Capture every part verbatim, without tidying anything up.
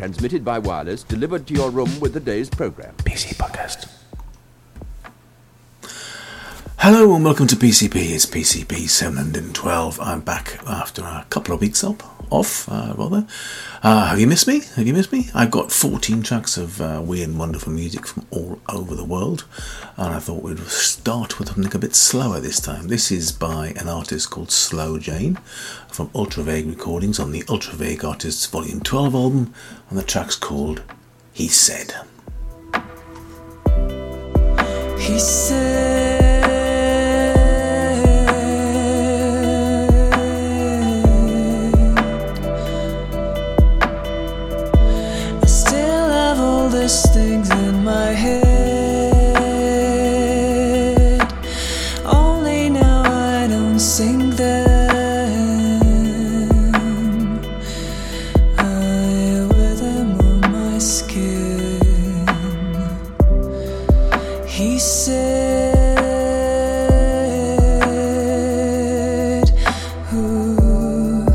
transmitted by wireless, delivered to your room with the day's programme. P C Podcast. Hello and welcome to P C P. It's P C P seven hundred twelve. I'm back after a couple of weeks up, off, uh, rather. Uh, have you missed me? Have you missed me? I've got fourteen tracks of uh, weird and wonderful music from all over the world, and I thought we'd start with something a bit slower this time. This is by an artist called Slow Jane from Ultravague Recordings on the Ultravague Artists Volume twelve album, and the track's called He Said. He said things in my head, only now I don't sing them, I wear them on my skin. He said, ooh,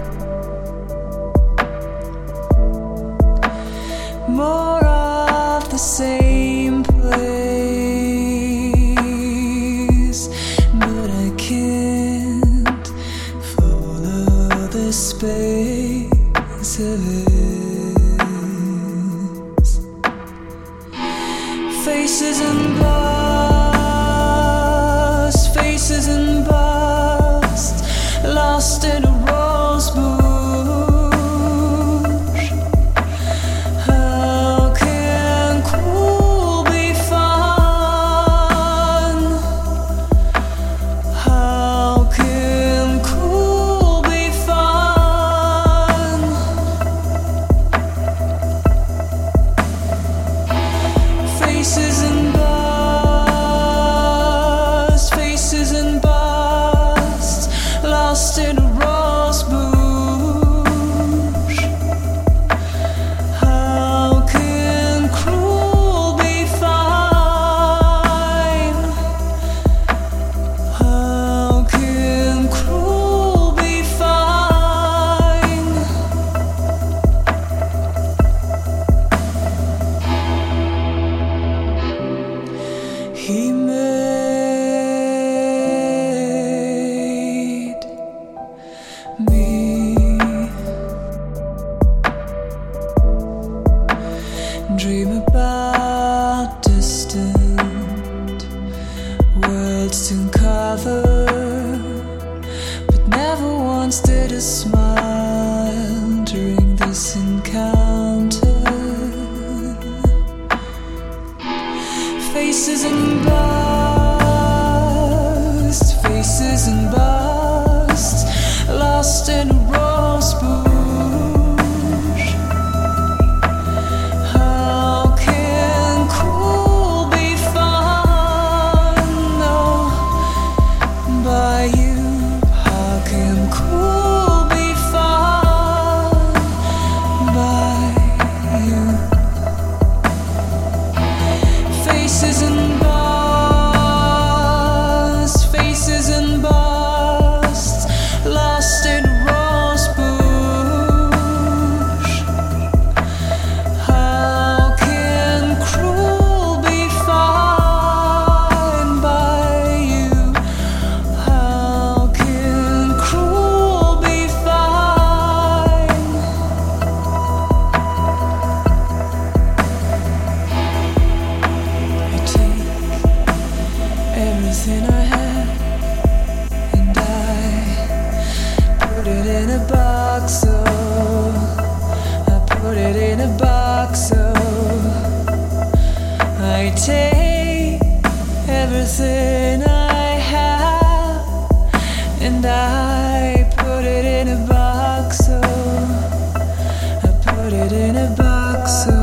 more the same place, but I can't follow the space of it. Faces and bust, faces and bust, lost in a rose bush. Dream about distant worlds to uncover, but never once did a smile during this encounter. Faces and busts, faces and busts, lost in a rose bush. Everything I have, and I put it in a box, so I put it in a box, so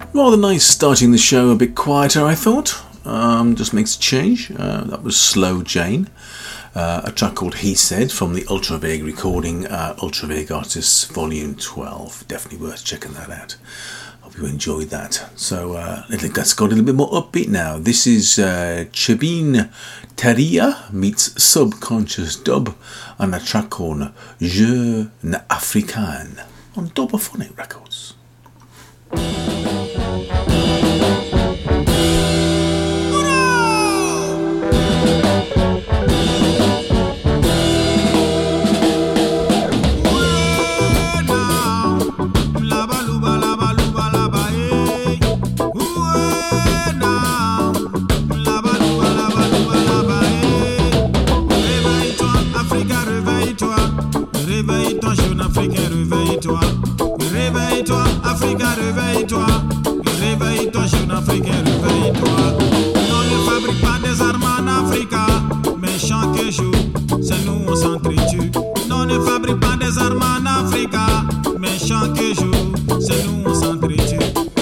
Rather nice starting the show a bit quieter, I thought. Um, just makes a change. Uh, that was Slow Jane, uh, a track called He Said from the Ultra Vague recording, uh, Ultra Vague Artists Volume twelve. Definitely worth checking that out. Hope you enjoyed that. So uh, I think that's got a little bit more upbeat now. This is uh, Chebin Teria meets Subconscious Dub on a track called Jeune Africain on Dobophonic Records. Réveille-toi, jeune Africain, réveille-toi. Réveille-toi, Africa, réveille-toi. Réveille-toi, jeune Africain, réveille-toi. On ne fabrique pas des armes en Afrique, mais chaque jour, c'est nous on s'entretue. On ne fabrique pas des armes en Afrique, mais chaque jour, c'est nous on s'entretue.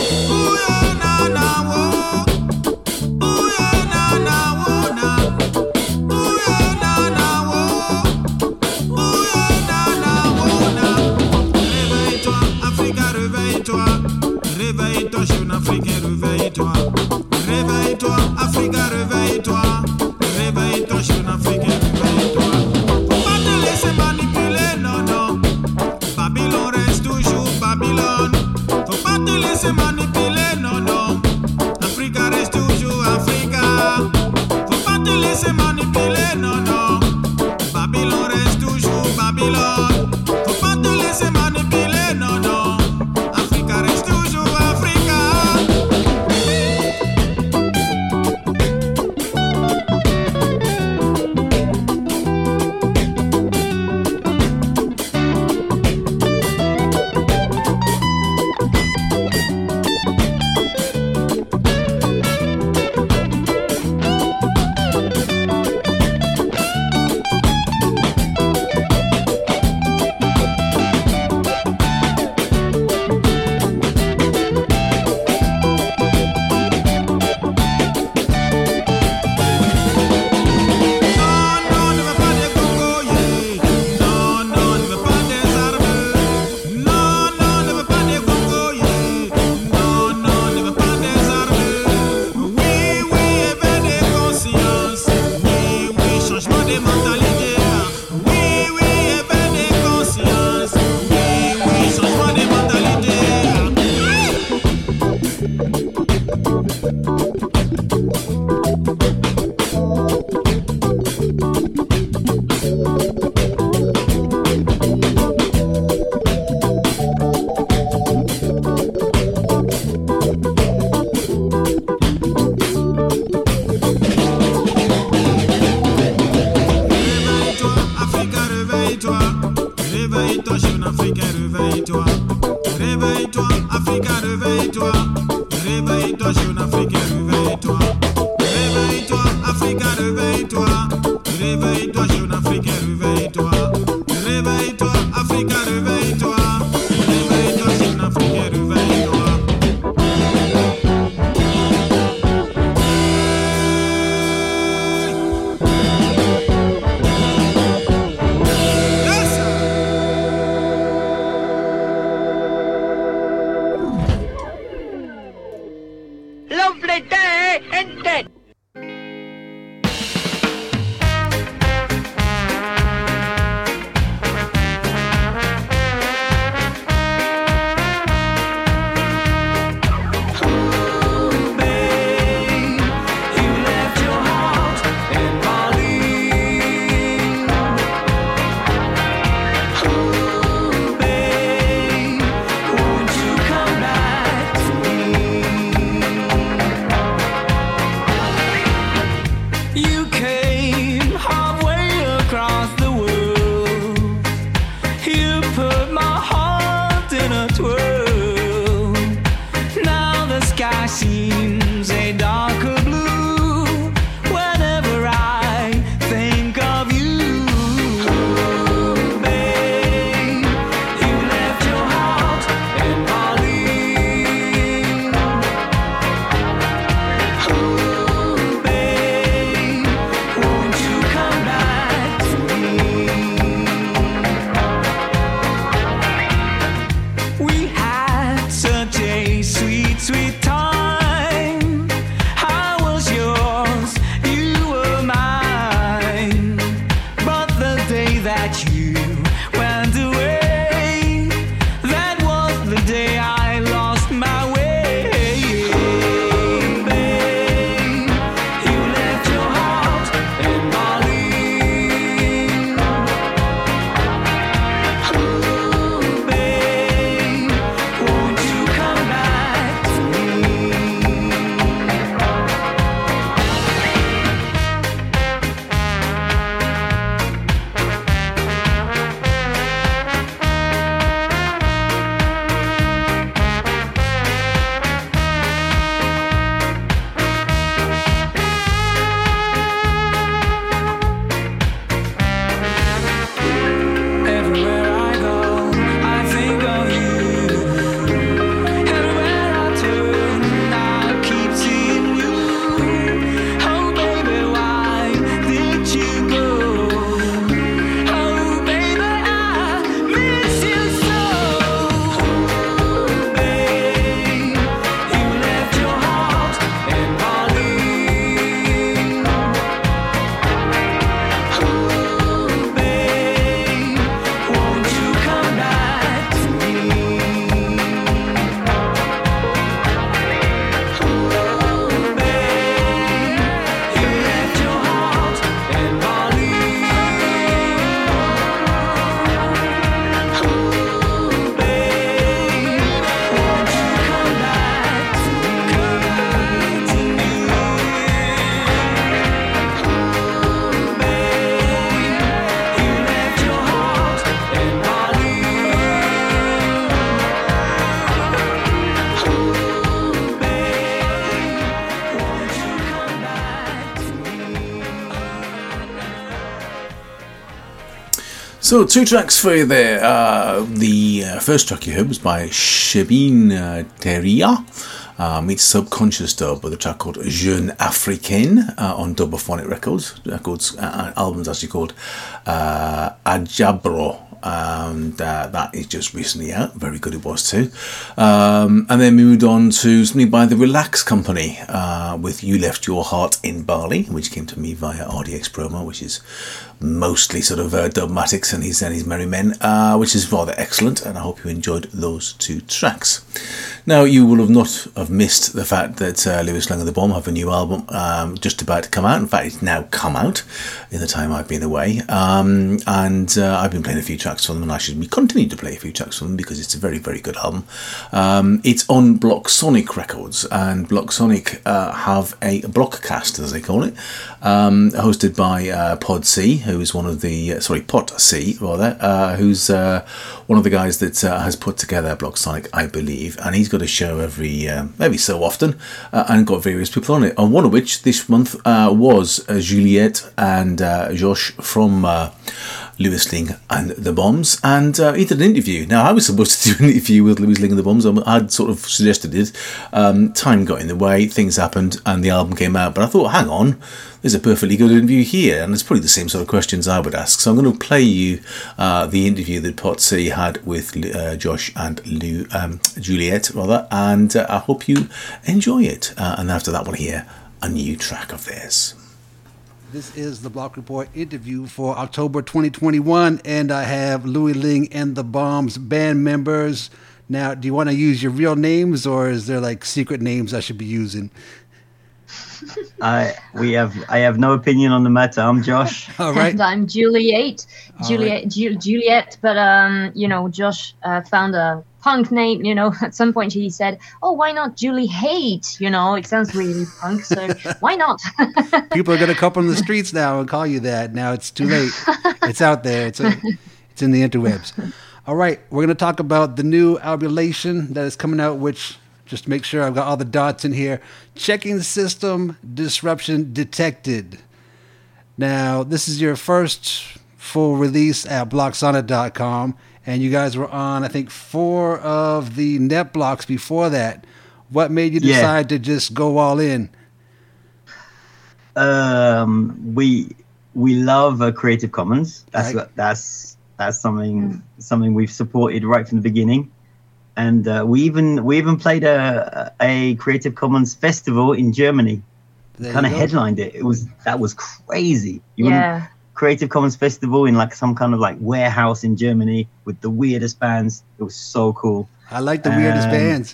Réveille-toi, jeune Africain, réveille-toi. Réveille-toi, Africa, réveille-toi. Réveille-toi, jeune Africain, réveille-toi. Faut pas te laisser manipuler, non, non. Babylone reste toujours Babylone. Faut pas te laisser manipuler, non, non. Africa reste toujours Africa. Faut pas te laisser manipuler, non, non. Babylone reste toujours Babylone. Faut pas te laisser manipuler, non, non. Africa reste toujours Africa. So, two tracks for you there. Uh, the uh, first track you heard was by Shebeen uh, Teria, uh, meets Subconscious Dub, with a track called Jeune Africaine uh, on Dubophonic Records. Records uh, album's actually called uh, Ajabro. And uh, that is just recently out. Very good it was too. Um, and then moved on to something by the Relax Company uh, with You Left Your Heart in Bali, which came to me via R D X Promo, which is mostly sort of uh, Dubmatics and his and his Merry Men, uh, which is rather excellent, and I hope you enjoyed those two tracks. Now, you will have not have missed the fact that uh, Lewis Lang and the Bomb have a new album um, just about to come out. In fact, it's now come out in the time I've been away, um, and uh, I've been playing a few tracks for them, and I should be continue to play a few tracks for them because it's a very, very good album. Um, it's on Block Sonic Records, and Block Sonic uh, have a Blockcast, as they call it, um, hosted by uh, Pod C, who is one of the uh, sorry Pot C rather, uh, who's uh, one of the guys that uh, has put together Block Sonic, I believe, and he's got a show every uh, maybe so often, uh, and got various people on it. And one of which this month uh, was uh, Juliette and uh, Josh from uh, Lewis Ling and the Bombs, and uh, he did an interview. Now, I was supposed to do an interview with Lewis Ling and the Bombs. I'd sort of suggested it. Um, time got in the way, things happened, and the album came out. But I thought, hang on, there's a perfectly good interview here, and it's probably the same sort of questions I would ask. So I'm going to play you uh, the interview that Pot C had with uh, Josh and Lou, um, Juliette, rather, and uh, I hope you enjoy it. Uh, and after that, we'll hear a new track of theirs. This is the Block Report interview for October twenty twenty-one, and I have Louis Ling and the Bombs band members. Now, do you want to use your real names, or is there like secret names I should be using? I we have I have no opinion on the matter. I'm Josh. All right. And I'm Juliette. Juliette, right. Ju- Juliette. But um, you know, Josh uh, found a punk name. You know, at some point he said, "Oh, why not Julie Hate? You know, it sounds really punk, so why not?" People are gonna come up on the streets now and call you that. Now it's too late. It's out there. It's a, it's in the interwebs. All right, we're gonna talk about the new albulation that is coming out, which, just to make sure I've got all the dots in here. Checking system disruption detected. Now, this is your first full release at block sonnet dot com, and you guys were on, I think, four of the net blocks before that. What made you decide yeah. to just go all in? Um, we we love uh, Creative Commons. That's right. that's that's something mm. something we've supported right from the beginning. And uh, we even we even played a a Creative Commons festival in Germany. Kind of headlined it. It was that was crazy. You yeah. Creative Commons festival in like some kind of like warehouse in Germany with the weirdest bands. It was so cool. I like the weirdest um, bands.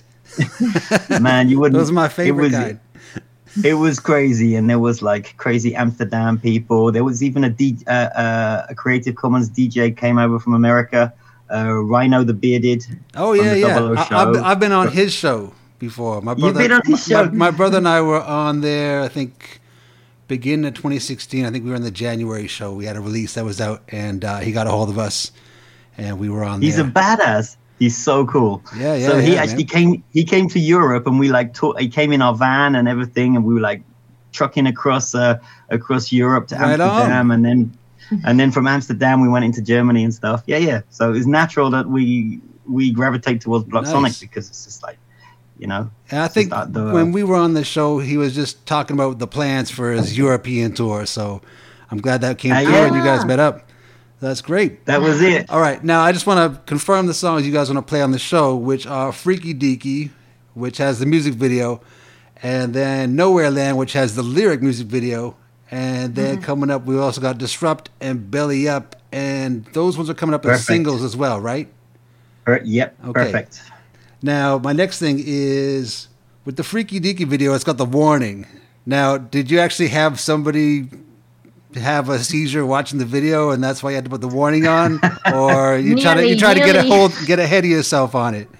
Man, you wouldn't. Those are my favorite it was, kind. It was crazy, and there was like crazy Amsterdam people. There was even a D, uh, uh, a Creative Commons D J came over from America. Uh, Rhino the Bearded. Oh yeah, yeah. I, I've, I've been on his show before. My brother, You've been on his my, show. My, my brother and I were on there. I think beginning of twenty sixteen. I think we were on the January show. We had a release that was out, and uh, he got a hold of us, and we were on. He's there. a badass. He's so cool. Yeah, yeah. So he yeah, actually man. came. He came to Europe, and we like talk, he came in our van and everything, and we were like trucking across uh, across Europe to Right Amsterdam, on. and then and then from Amsterdam we went into Germany and stuff. Yeah, yeah. So it's natural that we we gravitate towards Block Nice. Sonic because it's just like, you know. And I think the, the, when we were on the show, he was just talking about the plans for his European tour. So I'm glad that came Uh, through yeah. and you guys met up. That's great. that was it. All right, now I just want to confirm the songs you guys want to play on the show, which are Freaky Deaky, which has the music video, and then Nowhere Land, which has the lyric music video, and then Mm-hmm. coming up, we also got Disrupt and Belly Up, and those ones are coming up Perfect. as singles as well, right? Per- yep, Okay. perfect. Now, my next thing is, with the Freaky Deaky video, it's got the warning. Now, did you actually have somebody have a seizure watching the video, and that's why you had to put the warning on, or you try to you Nearly, try to get a nearly. hold, get ahead of yourself on it?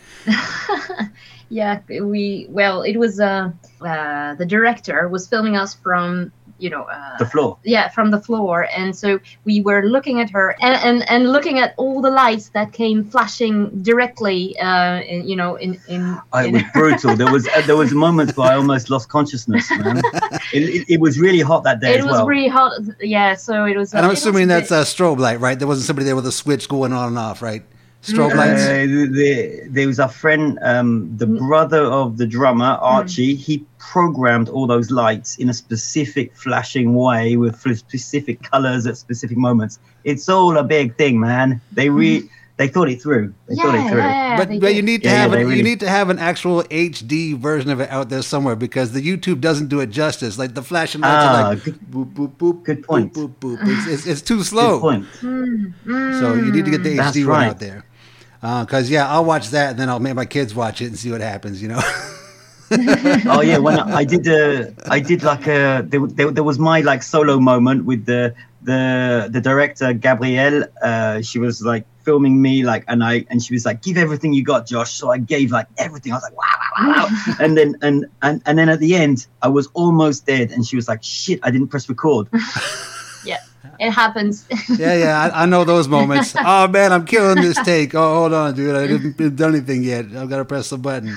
Yeah, we well, it was uh, uh, the director was filming us from you know, uh, The floor. Yeah, from the floor. And so we were looking at her and, and, and looking at all the lights that came flashing directly, uh, in, you know, in in. Oh, it in was brutal. There was uh, there was moments where I almost lost consciousness, man. It, it, it was really hot that day it as was well. really hot. Yeah, so it was. And I'm it was assuming a that's bit- a strobe light, right? There wasn't somebody there with a switch going on and off, right? Strobe Uh, lights. the, there was a friend, um, the brother of the drummer, Archie. He programmed all those lights in a specific flashing way with f- specific colors at specific moments. It's all a big thing, man. They re- they thought it through. They thought it Yeah, through. yeah, But they but did. you need to Yeah, have yeah, an, they really- you need to have an actual H D version of it out there somewhere because the YouTube doesn't do it justice. Like the flashing lights Ah, are like good- boop boop boop. good point. Boop, boop, boop. It's, it's, it's too slow. Good point. So you need to get the That's H D one right. out there. Because yeah, I'll watch that and then I'll make my kids watch it and see what happens. You know. Oh yeah, when I, I did uh, I did like a there, there, there was my like solo moment with the the the director Gabrielle. Uh, she was like filming me like, and I and she was like, "Give everything you got, Josh." So I gave like everything. I was like, "Wow, wow, wow!" wow. and then and, and and then at the end, I was almost dead, and she was like, "Shit, I didn't press record." Yeah, it happens. Yeah, yeah, I, I know those moments. Oh man, I'm killing this take. Oh, hold on, dude, I didn't, didn't do anything yet. I've got to press the button.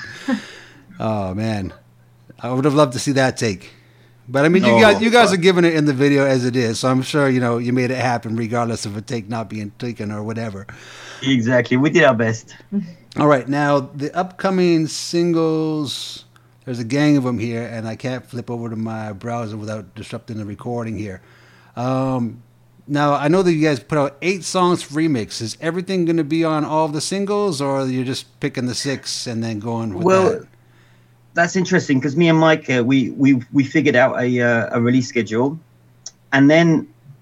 Oh man, I would have loved to see that take. But I mean, you Oh, guys, you guys fuck. are giving it in the video as it is, so I'm sure you know you made it happen, regardless of a take not being taken or whatever. Exactly, we did our best. All right, now the upcoming singles. There's a gang of them here, and I can't flip over to my browser without disrupting the recording here. Um, now, I know that you guys put out eight songs remix. Is everything going to be on all of the singles, or you're just picking the six and then going with Well, that? that's interesting because me and Mike, uh, we we we figured out a uh, a release schedule, and then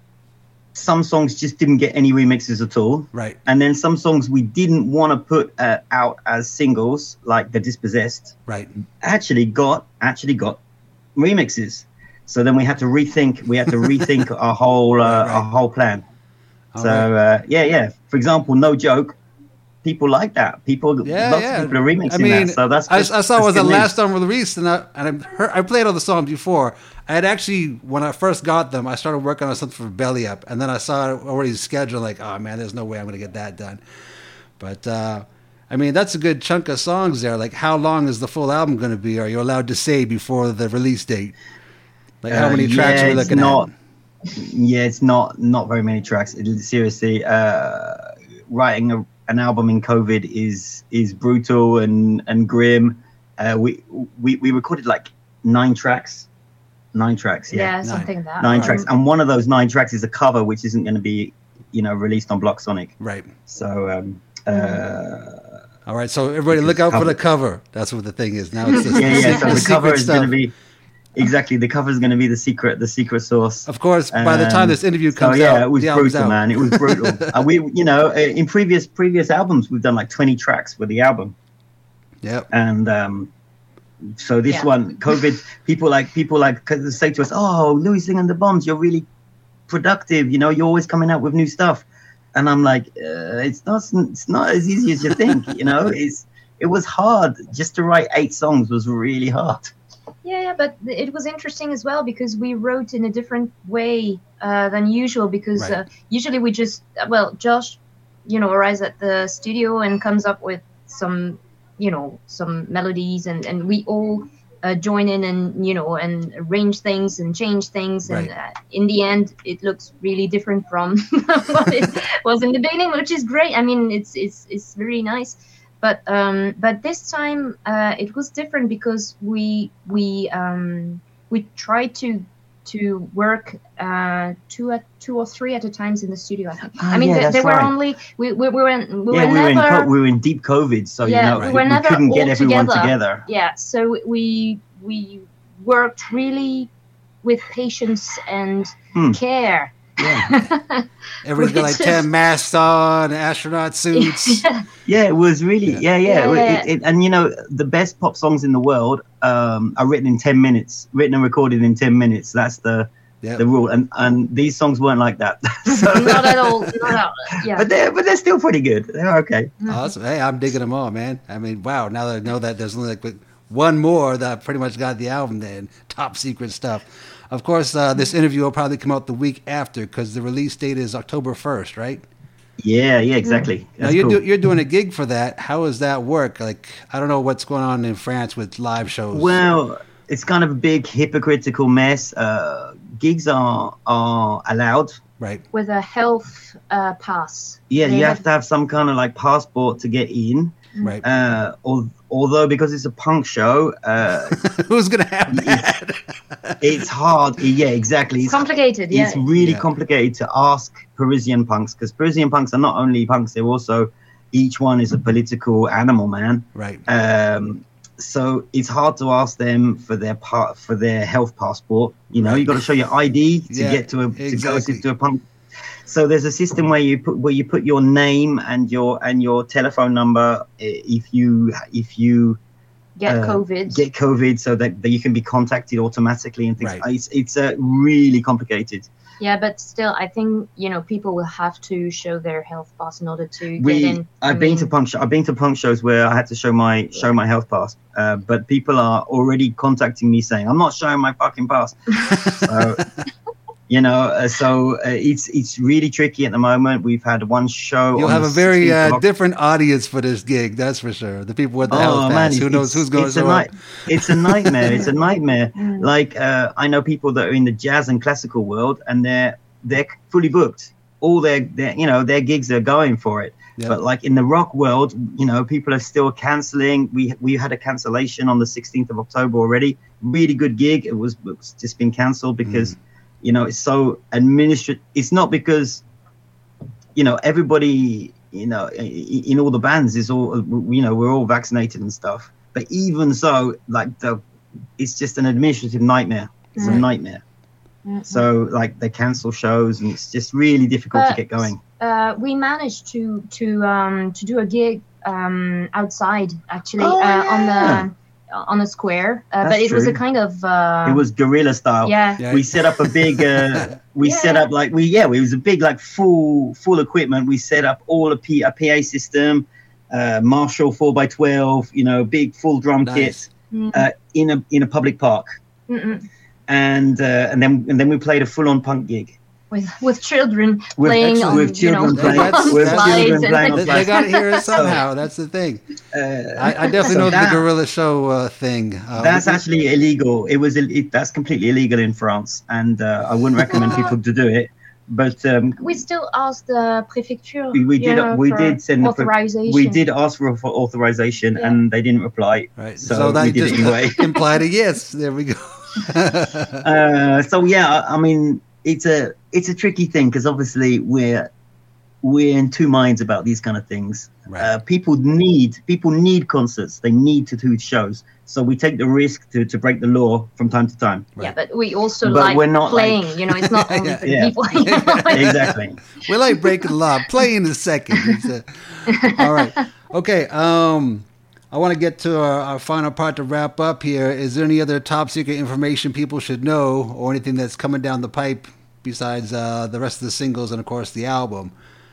some songs just didn't get any remixes at all. Right. And then some songs we didn't want to put uh, out as singles, like The Dispossessed, Right. actually got actually got remixes. So then we had to rethink. We had to rethink our whole uh, Right, right. our whole plan. All so right. uh, yeah, yeah. For example, No Joke. People like that. People, Yeah, lots yeah. of people are remixing I mean, that. So that's. I, good- I saw it that's was the good last news. time released, and I and I heard I played all the songs before. I had actually, when I first got them, I started working on something for Belly Up, and then I saw it already scheduled. Like, oh man, there's no way I'm going to get that done. But uh, I mean, that's a good chunk of songs there. Like, how long is the full album going to be? Are you allowed to say before the release date? Like, how Uh, many tracks yeah, are we it's looking not, at? Yeah, it's not not very many tracks. It, seriously, uh, writing a, an album in COVID is is brutal and and grim. Uh, we we we recorded like nine tracks, nine tracks. Yeah, Yeah, something like that. nine Um, tracks, and one of those nine tracks is a cover, which isn't going to be, you know, released on Block Sonic. Right. So. Um, uh, All right. So everybody, look out for the cover. That's what the thing is now. It's the, yeah, yeah. So the the cover secret is going to stuff. be exactly the cover is going to be the secret, the secret source. Of course, by the time Um, this interview so comes yeah, out, it was the album's brutal, out. man. It was brutal. uh, we, you know, uh, in previous previous albums, we've done like twenty tracks with the album, Yep. and um, so this Yeah. one, COVID, people like people like say to us, "Oh, Louis Ling and the Bombs, you're really productive. You know, you're always coming out with new stuff." And I'm like, uh, it's not it's not as easy as you think. You know, it's it was hard just to write eight songs was really hard. Yeah, yeah, but th- it was interesting as well because we wrote in a different way uh, than usual. Because Right. uh, usually we just, uh, well, Josh, you know, arrives at the studio and comes up with some, you know, some melodies, and and we all uh, join in and you know and arrange things and change things, and Right. uh, in the end, it looks really different from what it was in the beginning, which is great. I mean, it's it's it's very nice. But um, but this time uh, it was different because we we um, we tried to to work uh, two at two or three at a times in the studio. I think. Ah, I mean, yeah, there, that's there were right. only we we, we were we yeah, were we were in never co- we were in deep COVID, so Yeah, you know we we, were never couldn't get all everyone together. together. yeah. So we we worked really with patience and Hmm. care. Everybody's got like Which is- ten masks on, astronaut suits. Yeah, it was really yeah, yeah. Yeah, It- yeah. It, and you know, the best pop songs in the world um, are written in ten minutes, written and recorded in ten minutes. That's the Yeah. the rule. And and these songs weren't like that. So, Not at all. Not at all. Yeah. but they're but they're still pretty good. They're okay. Awesome. Hey, I'm digging them all, man. I mean, wow. Now that I know that there's only like one more that I pretty much got the album then. Top secret stuff. of course, uh, this interview will probably come out the week after because the release date is October first, right? Yeah, yeah, exactly. Now you're, cool. do, you're doing a gig for that. How does that work? Like, I don't know what's going on in France with live shows. Well, it's kind of a big hypocritical mess. Uh, gigs are are allowed. Right. With a health uh, pass. Yeah, They you have- have to have some kind of like passport to get in. Right. Uh, al- although because it's a punk show, uh, Who's going to have that? it's hard. Yeah, exactly. It's complicated, yeah. It's really Yeah. complicated to ask Parisian punks because Parisian punks are not only punks; they're also each one is a political animal, man. Right. Um, so it's hard to ask them for their part for their health passport. You know, Right. you got to show your I D to Yeah, get to a to exactly. go to a punk. So there's a system where you put where you put your name and your and your telephone number i- if you if you Get uh, COVID. get COVID, so that, that you can be contacted automatically and things. Right. It's it's uh, really complicated. Yeah, but still, I think, you know, people will have to show their health pass in order to We, get in. I I've been to mean, punk. Sh- I've been to punk shows where I had to show my show my health pass, uh, but people are already contacting me saying I'm not showing my fucking pass. So, you know, uh, so uh, it's it's really tricky at the moment. We've had one show. You'll on have the a very sixteenth of uh, Oc- different audience for this gig, that's for sure. The people with the health Oh pass. man, Who it's- knows who's going it's to a show up? night- It's a nightmare. It's a nightmare. Mm. Like uh, I know people that are in the jazz and classical world, and they're they're fully booked. All their, their you know their gigs are going for it. Yep. But like in the rock world, you know, people are still canceling. We we had a cancellation on the sixteenth of October already. Really good gig. It was it's just been cancelled because, you know, it's so administrative. It's not because, you know, everybody, you know, i- in all the bands is all, you know, we're all vaccinated and stuff. But even so, like the, it's just an administrative nightmare. It's a Right. nightmare. So like they cancel shows and it's just really difficult to But- get going. uh, we managed to to um, to do a gig um, outside, actually, Oh, uh, on yeah. the on a square. Uh, That's but it was a true. kind of uh, It was guerrilla style. yeah. Yeah. We set up a big. Uh, we Yeah. set up like we yeah. It was a big like full full equipment. We set up all a, P, a P A system, uh, Marshall four by twelve. You know, big full drum Nice. kit Mm. uh, in a in a public park, Mm-mm. and uh, and then and then we played a full on punk gig. with with children With- playing excellent. on, With you know, children playing- on with slides children and playing on They, they got to hear it somehow. That's the thing. Uh, I, I definitely So know that- the Gorilla Show uh, thing. Uh, That's we- actually illegal. It was it, that's completely illegal in France, and uh, I wouldn't recommend people to do it. But um, we still asked the prefecture. we, we you did know, we for did send the pre- authorization. we did ask for, for authorization, Yeah. and they didn't reply. Right. So, So, that we did just it anyway. implied a yes. There we go. uh, so yeah, I, I mean, it's a it's a tricky thing because obviously we're we're in two minds about these kind of things. Right. Uh, people need people need concerts. They need to do shows. So we take the risk to, to break the law from time to time. Yeah, but we also But like we're not playing. like- You know, it's not only Yeah. for Yeah. people. You know? Exactly. We like breaking the law. Play in a second. It's a- all right. Okay. Um, I want to get to our, our final part to wrap up here. Is there any other top secret information people should know, or anything that's coming down the pipe besides uh, the rest of the singles and, of course, the album?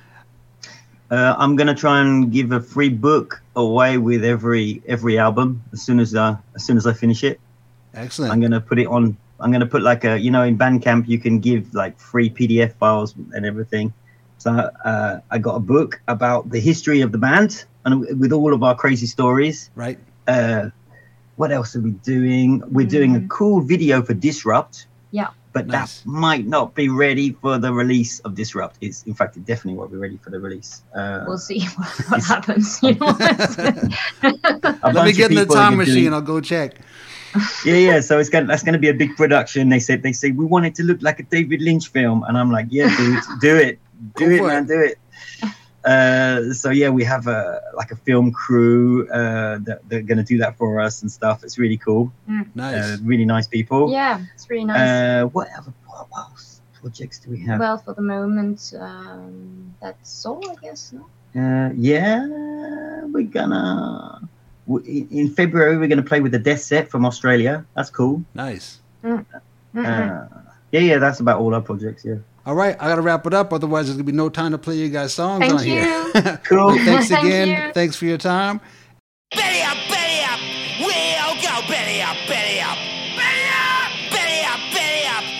Uh, I'm gonna try and give a free book away with every every album as soon as uh, as soon as I finish it. Excellent. I'm gonna put it on. I'm gonna put like a you know in Bandcamp you can give like free P D F files and everything. So uh, I got a book about the history of the band and with all of our crazy stories. Right. Uh, what else are we doing? We're doing a cool video for Disrupt. Yeah. But Nice. that might not be ready for the release of Disrupt. It's, in fact, it definitely won't be ready for the release. Uh, We'll see what, what happens. You know. a Let me bunch get of in the people time are machine. doing- I'll go check. Yeah, yeah. So it's going that's going to be a big production. They said they say we want it to look like a David Lynch film, and I'm like, yeah, dude, do it, do Go it, for man, it. do it. Uh, so yeah, we have a like a film crew uh, that they're going to do that for us and stuff. It's really cool. Nice. Uh, really nice people. Yeah, it's really nice. Uh, what other what else projects do we have? Well, for the moment, um, that's all, I guess. No? Uh, yeah, we're gonna w- in in February we're gonna play with the Death Set from Australia. That's cool. Nice. Mm-hmm. Uh, yeah, yeah, that's about all our projects. Yeah, All right, I got to wrap it up. Otherwise, there's going to be no time to play you guys songs Thank on you. here. cool. Well, thanks Thank again. you. Thanks for your time. Belly up, belly up, we all go belly up, belly up, belly up, belly up, belly up.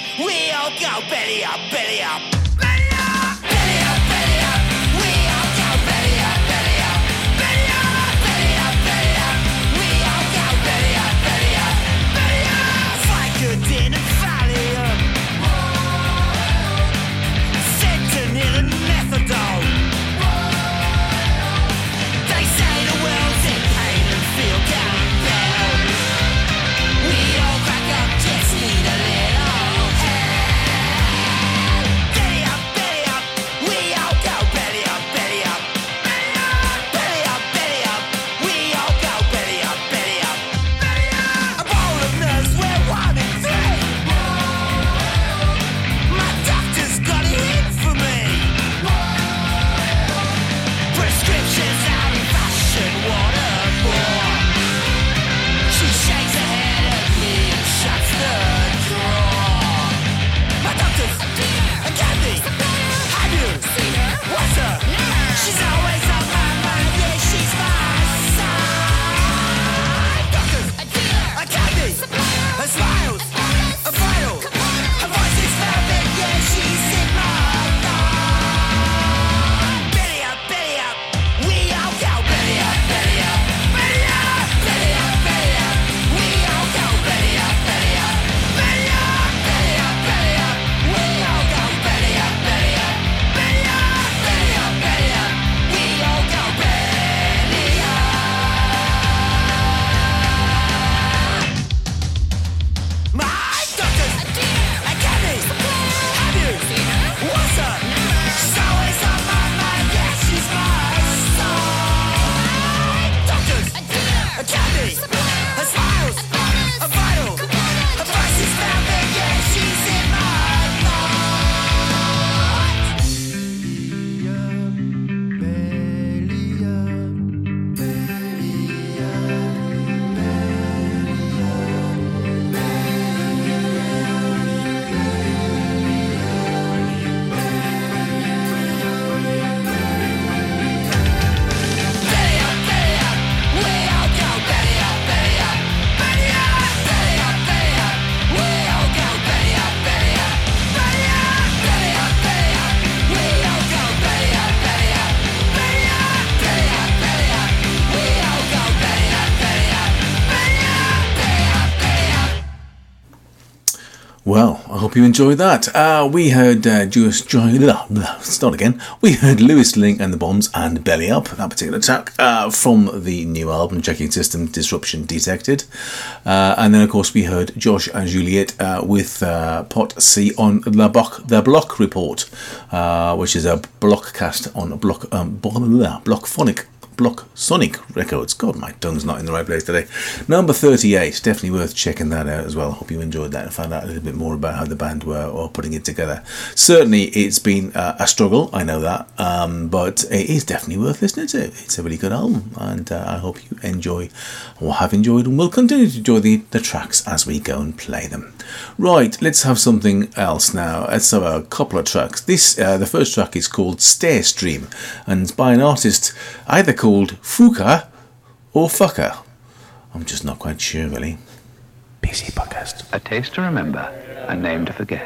all go belly up, belly up. Belly up, belly up, belly up. We all go belly up, belly up. Belly up, belly up, belly up. We all go belly up, belly up. Belly up. Vicodin and Valium. Fentanyl and methadone. They say the world's in pain and feel down down. We all crack up, just need a little help. Belly up, belly up, we all go belly up, belly up. Belly up, belly up, we all go belly up, belly up. A bowl of nerves, we're one in three. My doctor's got it in for me. Prescriptions out in fashion, waterborne. She shakes her head at me and shuts the drawer. My doctor's a candy. Have you seen her? What's her? She's always on my mind. Yeah, she's my side. Doctor's a candy. Her smiles are vital. Her voice is velvet. Yeah, she's in my life. Belly up, belly up. We all go belly up, belly up. Belly up, belly up, belly up. We all go belly up, belly up. Belly up, belly up, belly up. We all go belly up, belly up. Belly up, belly up, belly up. We all go belly up. My doctor's a candy. Have you seen her? What's her? She's always on my mind. Yeah, she's my side. Doctor's a candy. Her smiles are vital. Her voice is velvet. Yeah, she's in my life. Belly up, belly up. We all go belly up, belly up. Belly up, belly up, belly up. We all go belly up, belly up. Belly up, belly up, belly up. We all go belly up, belly up. Belly up, belly up, belly up. We all go belly up, belly up. Belly up, belly up, belly up. Well, I hope you enjoyed that. Uh, we heard uh, Jewish Joy. Start again. We heard Lewis Link and the Bombs and Belly Up, that particular track, uh, from the new album, Checking System Disruption Detected. Uh, and then, of course, we heard Josh and Juliet uh, with uh, Pot C on the Block, the Block Report, uh, which is a block cast on Block, um, Blockphonic. Block Sonic Records. God, my tongue's not in the right place today. Number thirty-eight. Definitely worth checking that out as well. Hope you enjoyed that and found out a little bit more about how the band were or putting it together. Certainly, it's been uh, a struggle. I know that. Um, but it is definitely worth listening to. It's a really good album. And uh, I hope you enjoy or have enjoyed and will continue to enjoy the, the tracks as we go and play them. Right, let's have something else now. Let's have a couple of tracks. This, uh, the first track is called Stairstream and it's by an artist either called Fuka or Fucker. I'm just not quite sure, really. P C Podcast. A taste to remember, a name to forget.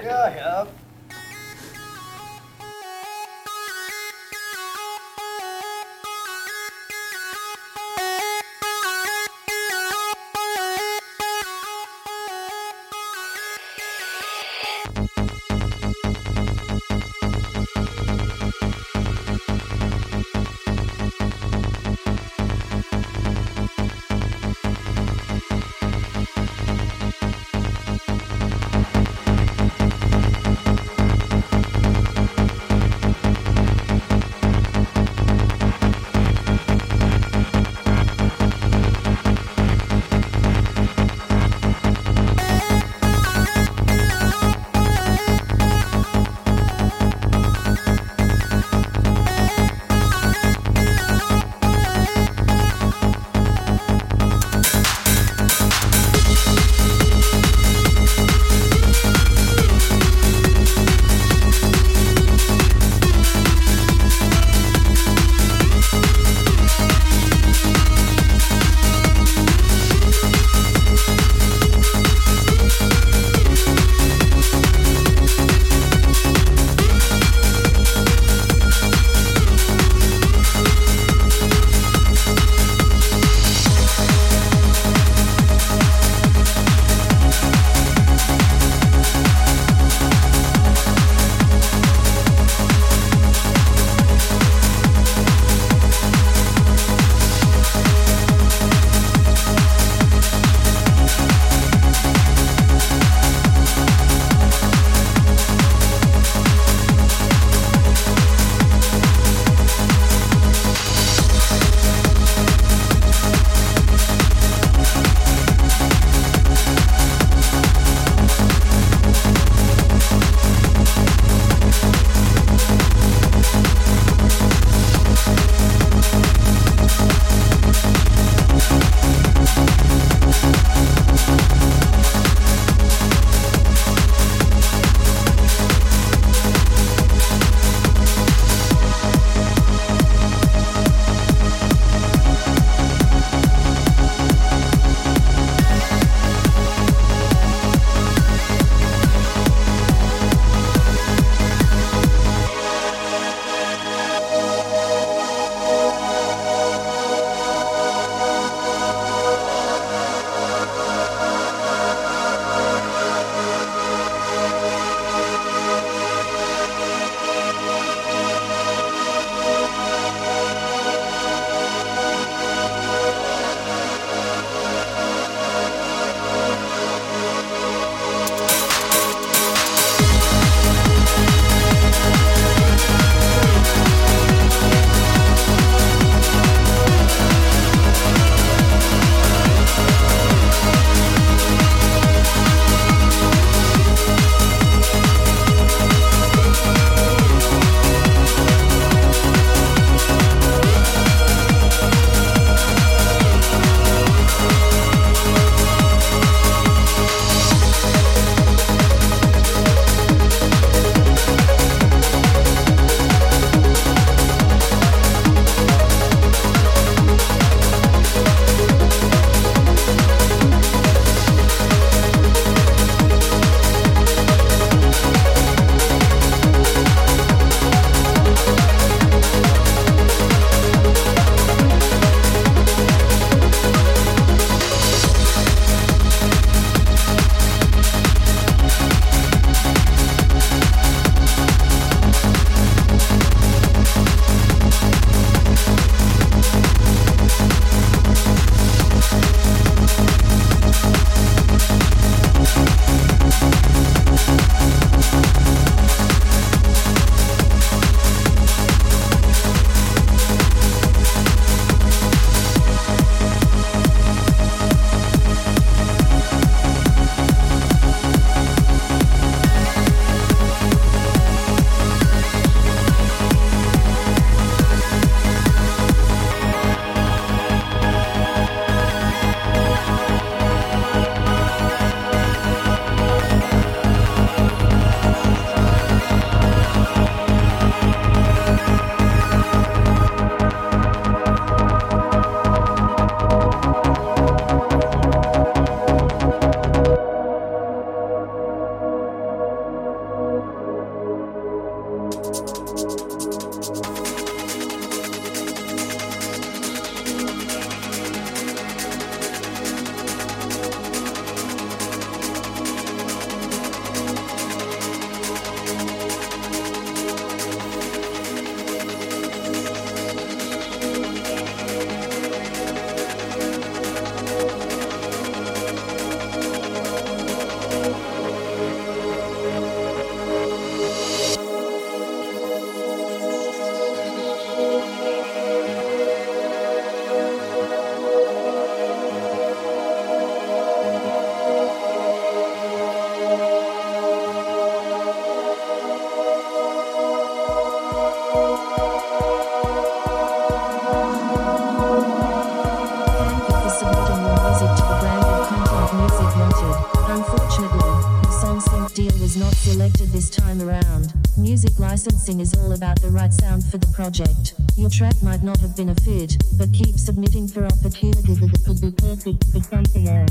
Unfortunately, the song sync deal was not selected this time around. Music licensing is all about the right sound for the project. Your track might not have been a fit, but keep submitting for opportunities as it could be perfect for something else.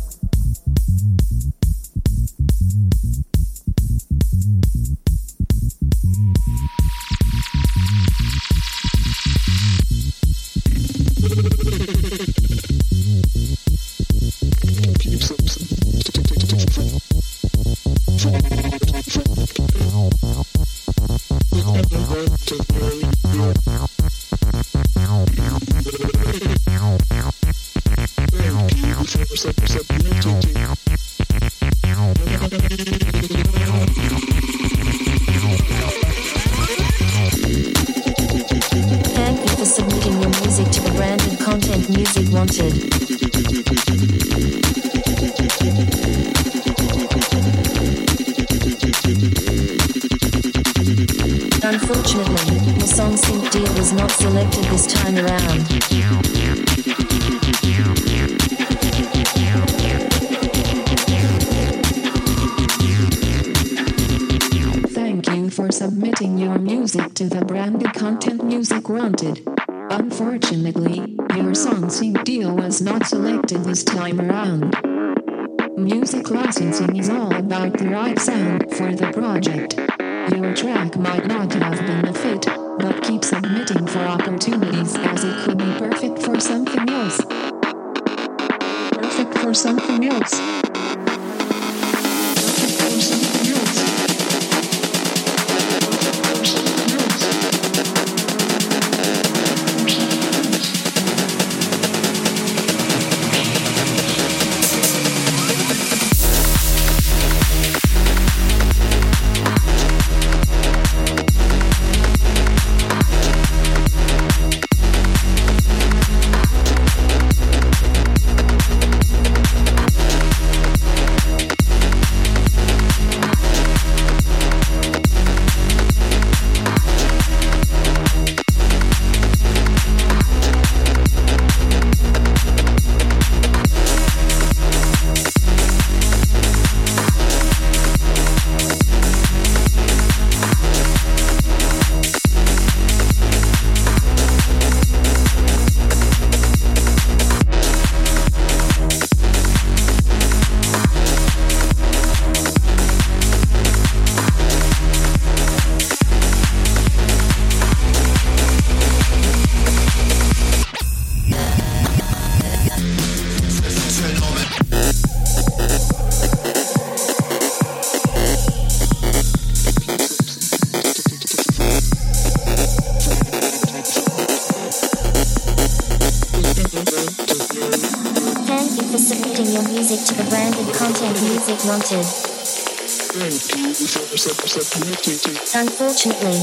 Thank you for submitting your music to the branded content Music Wanted. Unfortunately, your song sync deal was not selected this time around. Thank you for submitting your music to the branded content Music Wanted. Unfortunately, your song sync deal was not selected this time around. Music licensing is all about the right sound for the project. Your track might not have been a fit, but keep submitting for opportunities as it could be perfect for something else. Perfect for something else. Perfect for something else. Wanted. Unfortunately,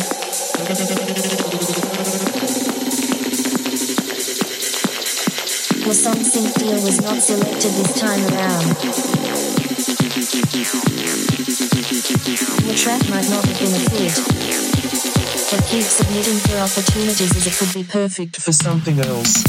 your song sync deal was not selected this time around. Your track might not have been a fit, but keep submitting for opportunities as it could be perfect for something else.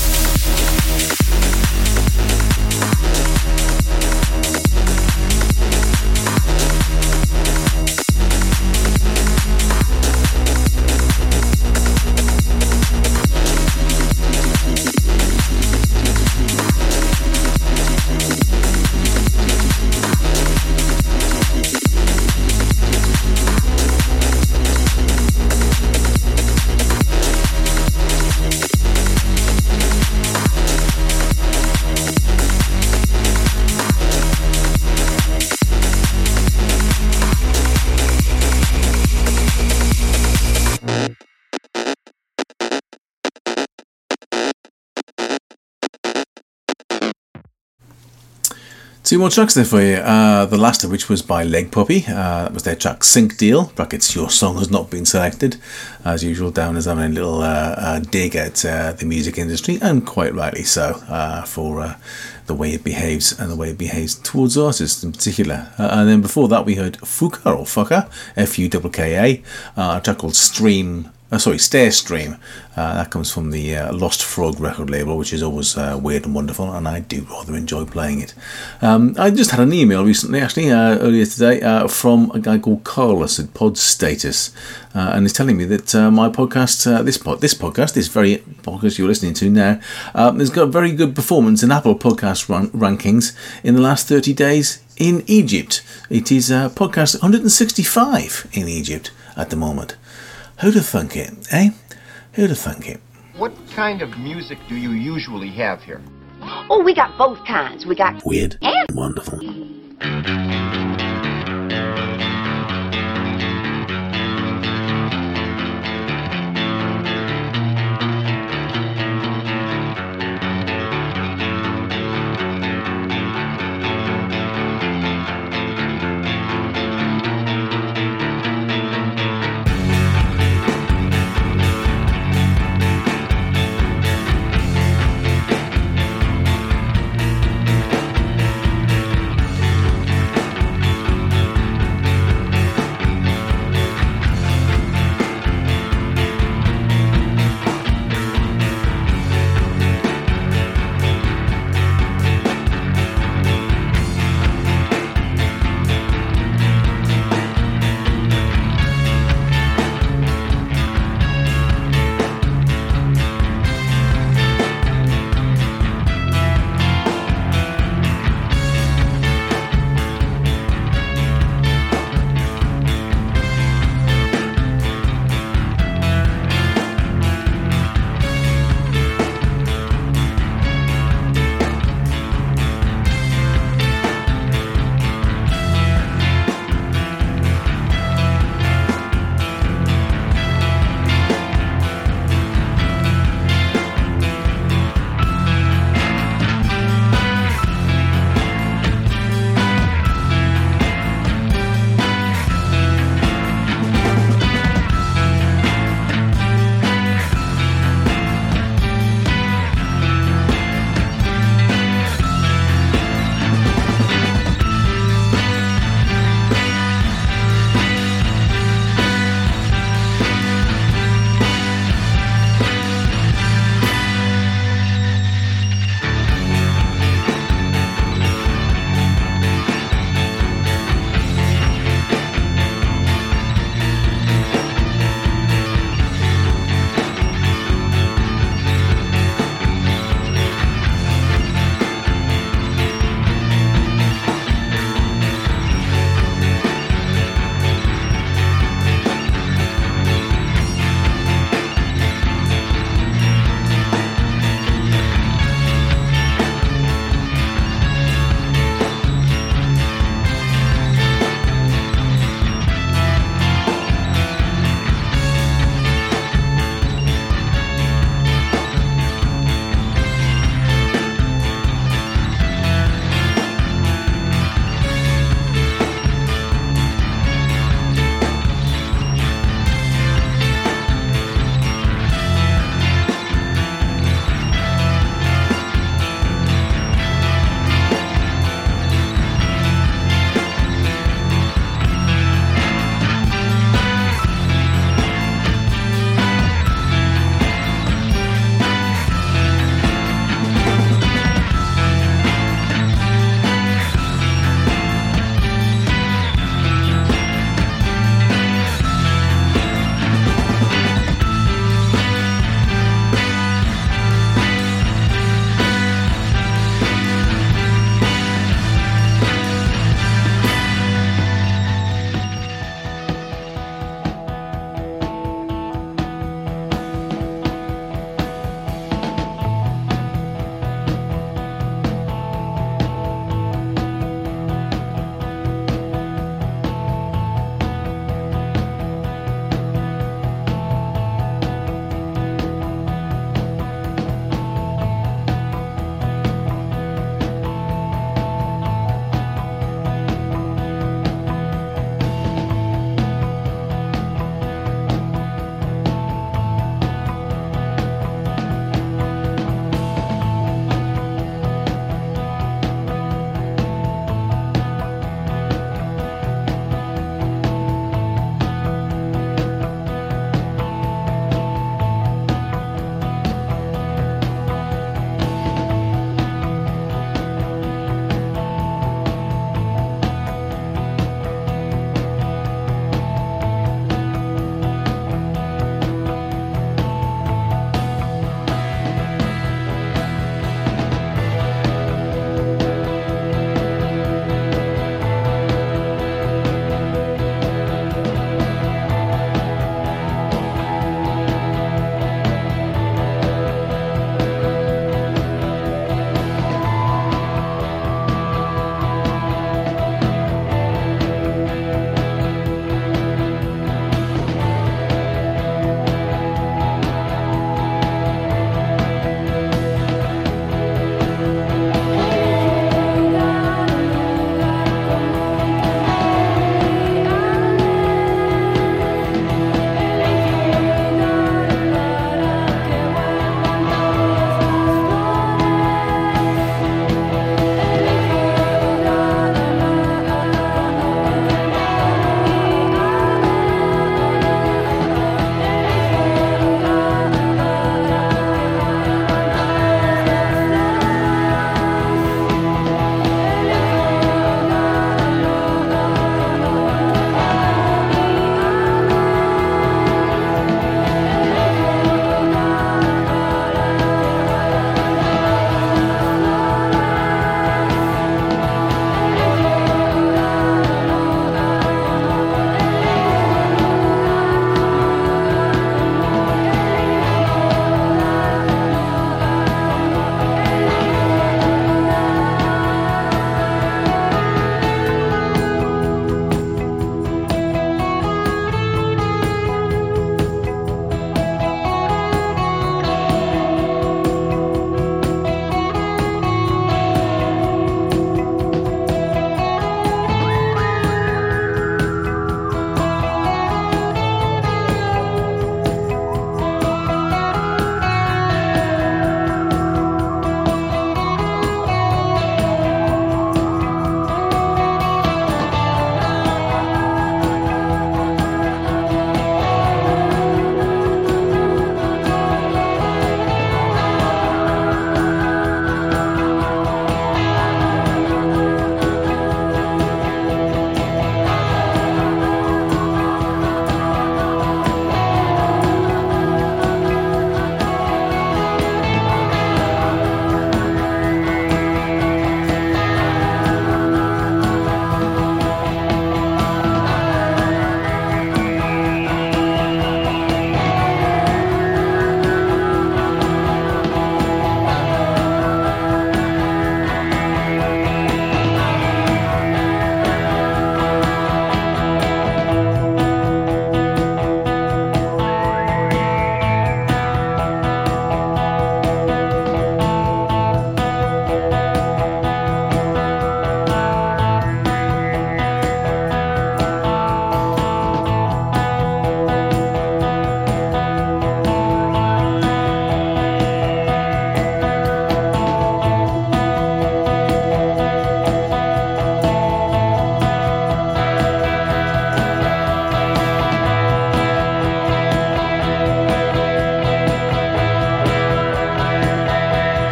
Two more tracks there for you. Uh, the last of which was by Leg Puppy. Uh, that was their track Sync Deal. Brackets, your song has not been selected. As usual, Down is having a little uh, uh, dig at uh, the music industry, and quite rightly so, uh, for uh, the way it behaves and the way it behaves towards artists in particular. Uh, and then before that, we heard Fuka or Fucker, F U K K A, uh, a track called Stream Uh, sorry, Stairstream. Uh, that comes from the uh, Lost Frog record label, which is always uh, weird and wonderful, and I do rather enjoy playing it. Um, I just had an email recently, actually, uh, earlier today, uh, from a guy called Carlos at Pod Status, uh, and he's telling me that uh, my podcast, uh, this pod, this podcast, this very podcast you're listening to now, uh, has got a very good performance in Apple Podcast ran- rankings in the last thirty days in Egypt. It is uh, podcast one hundred sixty-five in Egypt at the moment. Who'd have thunk it, eh? Who'd have thunk it? What kind of music do you usually have here? Oh, we got both kinds. We got weird and wonderful.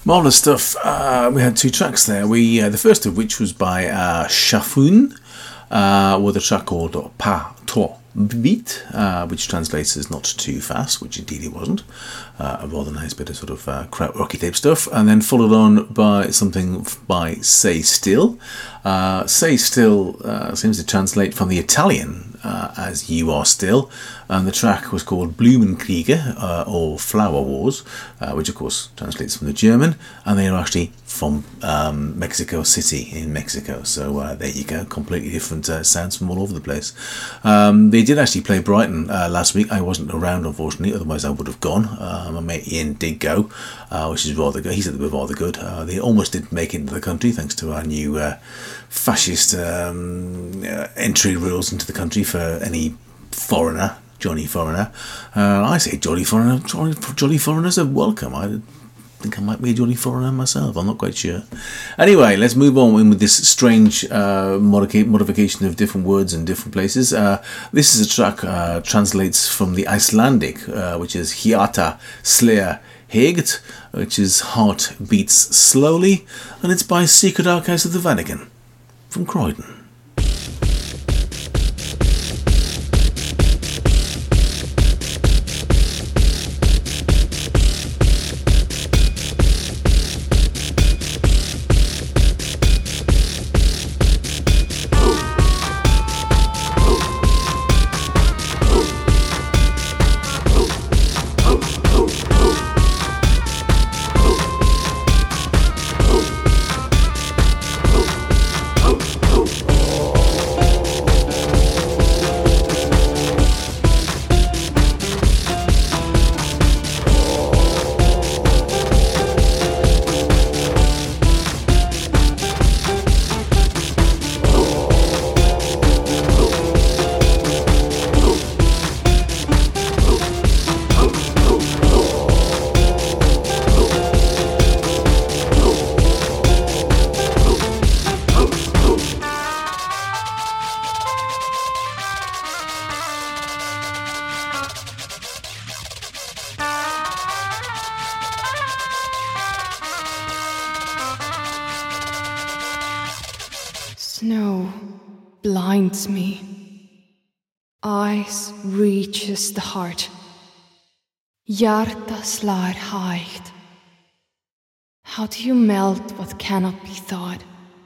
Marvelous stuff. Uh, we had two tracks there. We uh, the first of which was by uh, Shafun, uh, with a track called Pa To Beat, uh, which translates as not too fast, which indeed it wasn't. Uh, a rather nice bit of sort of uh, krautrocky type stuff, and then followed on by something by Say Still. Uh, Say Still uh, seems to translate from the Italian uh, as You Are Still, and the track was called Blumenkriege, uh, or Flower Wars, uh, which of course translates from the German, and they are actually from um, Mexico City in Mexico. So uh, there you go, completely different uh, sounds from all over the place. Um, they did actually play Brighton uh, last week. I wasn't around, unfortunately, otherwise I would have gone. Uh, my mate Ian did go, uh, which is rather good. He said they were rather good. Uh, they almost did make it into the country thanks to our new uh, fascist um, uh, entry rules into the country for any foreigner, Johnny Foreigner. Uh, I say Jolly Foreigner, Jolly, Jolly Foreigners are welcome. I think I might be a Jolly Foreigner myself. I'm not quite sure. Anyway, let's move on with this strange uh, modica- modification of different words in different places. Uh, this is a track uh, translates from the Icelandic, uh, which is Hjarta Slær Hægt, which is heart beats slowly, and it's by Secret Archives of the Vatican from Croydon. Snow blinds me. Ice reaches the heart. Hjarta slær hægt. How do you melt what cannot be thought?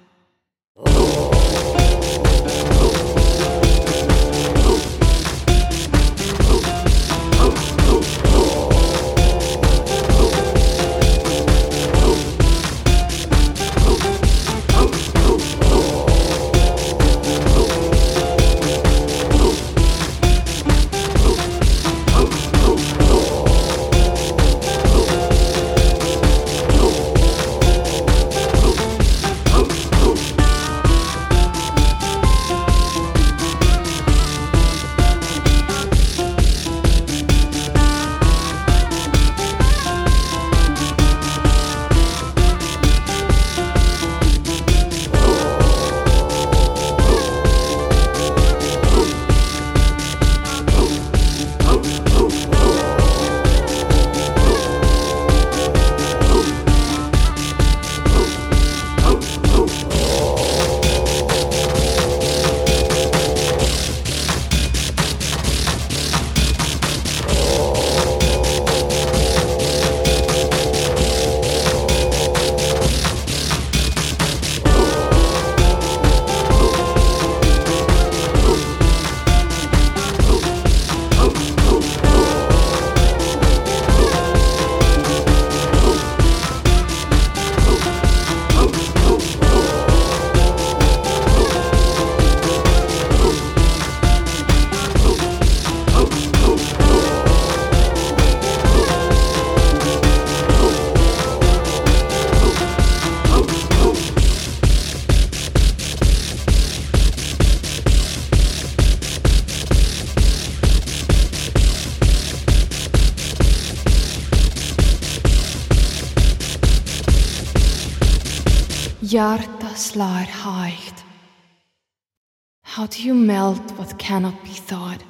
Hjarta slær hægt. How do you melt what cannot be thought?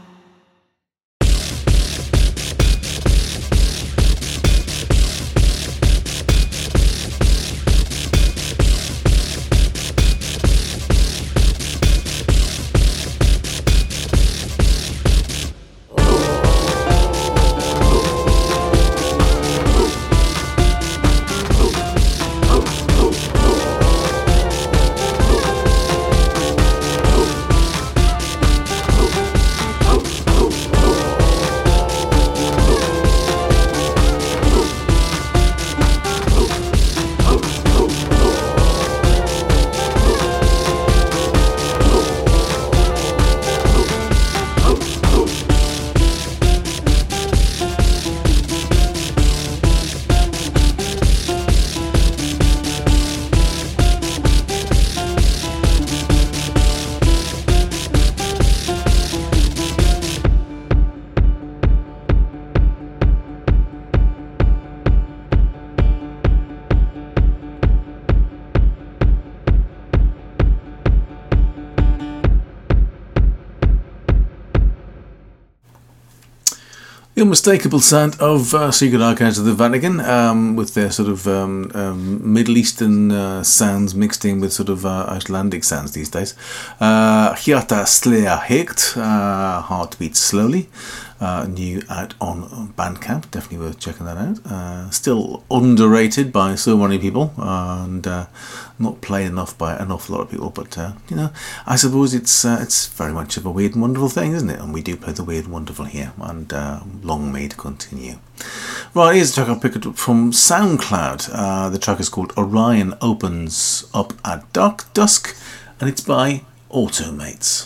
the unmistakable sound of uh, Secret Archives of the Vatican, um, with their sort of um, um, Middle Eastern uh, sounds mixed in with sort of uh, Icelandic sounds these days. Uh, Hjarta slær hægt, uh, Heart Beats Slowly. Uh, new out on Bandcamp, definitely worth checking that out. Uh, still underrated by so many people, and uh, not played enough by an awful lot of people. But uh, you know, I suppose it's uh, it's very much of a weird and wonderful thing, isn't it? And we do play the weird and wonderful here, and uh, long may it continue. Right, here's a track I picked up from SoundCloud. Uh, the track is called Orion Opens Up at Dark Dusk, and it's by Automates.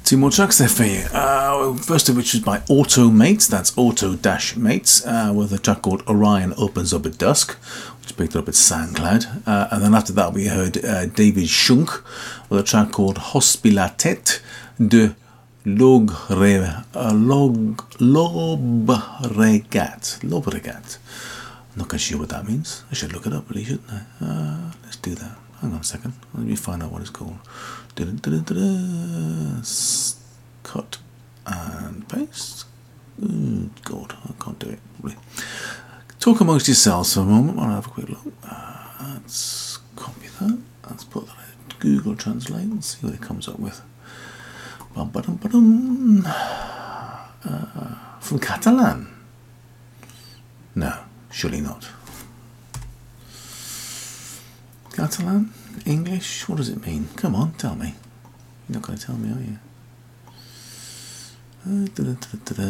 Two more tracks there for you. Uh, first of which is by Auto Mates, that's Auto Dash Mates, uh, with a track called Orion Opens Up at Dusk, which picked up at SoundCloud. Uh, and then after that we heard uh, David Schunk with a track called Hospitalet de Logre, uh, Log, Lobregat. Lobregat. I'm not quite sure what that means. I should look it up really, shouldn't I? Uh, let's do that. Hang on a second. Let me find out what it's called. Da-da-da-da-da. Cut and paste. Good God, I can't do it. Really. Talk amongst yourselves for a moment. I'll have a quick look. Uh, let's copy that. Let's put that in Google Translate and see what it comes up with. Bum-ba-dum-ba-dum. Uh, from Catalan? No, surely not. Catalan? English? What does it mean? Come on, tell me. You're not going to tell me, are you? Uh, da, da, da, da,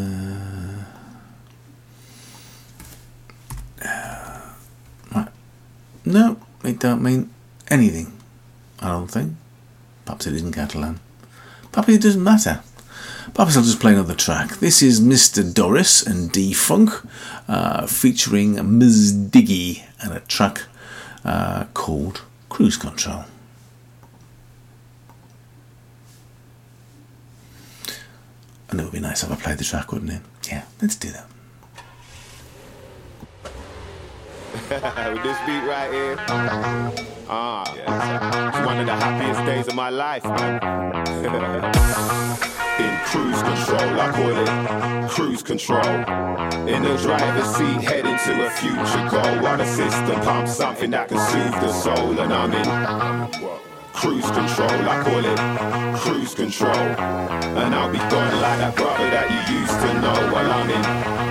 da. Uh, right. No, it don't mean anything, I don't think. Perhaps it isn't Catalan. Perhaps it doesn't matter. Perhaps I'll just play another track. This is Mister Doris and D-Funk, uh, featuring Miz Diggy and a track uh, called Cruise Control. And it would be nice if I played the track, wouldn't it? Yeah, let's do that. With this beat right here, ah, yeah, it's one of the happiest days of my life, man. In cruise control, I call it cruise control. In the driver's seat, heading to a future goal. While the system pumps something that can soothe the soul, and I'm in cruise control, I call it cruise control. And I'll be gone like that brother that you used to know while I'm in